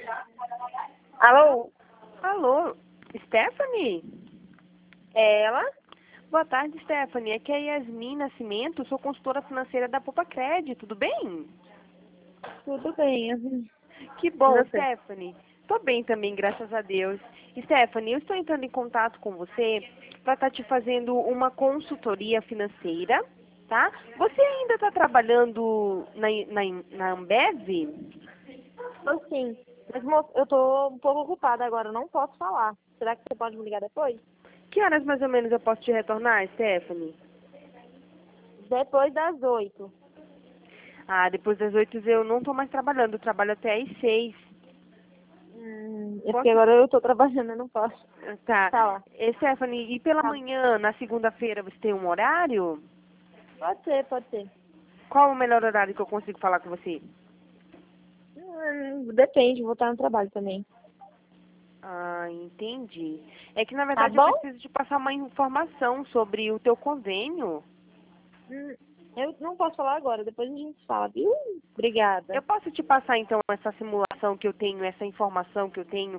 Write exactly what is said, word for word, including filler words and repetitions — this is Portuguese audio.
Alô? Alô, Stephanie? É ela? Boa tarde, Stephanie. Aqui é a Yasmin Nascimento, sou consultora financeira da Poupa Crédito, tudo bem? Tudo bem. Yasmin. Que E bom, você? Stephanie. Tô bem também, graças a Deus. Stephanie, eu estou entrando em contato com você para estar te fazendo uma consultoria financeira, tá? Você ainda está trabalhando na, na, na Ambev? Tô sim. Mas, moço, eu tô um pouco ocupada agora, não posso falar. Será que você pode me ligar depois? Que horas mais ou menos eu posso te retornar, Stephanie? Depois das oito. Ah, depois das oito eu não estou mais trabalhando, eu trabalho até às seis. Hum, é porque Posso? agora eu tô trabalhando, eu não posso Tá. falar. Eh, Stephanie, e pela Tá. manhã, na segunda-feira, você tem um horário? Pode ser, pode ser. Qual o melhor horário que eu consigo falar com você? Hum, depende, vou estar no trabalho também. Ah, entendi. É que, na Tá verdade, eu bom? preciso te passar uma informação sobre o teu convênio. Hum, eu não posso falar agora, depois a gente fala, viu? Obrigada. Eu posso te passar, então, essa simulação que eu tenho, essa informação que eu tenho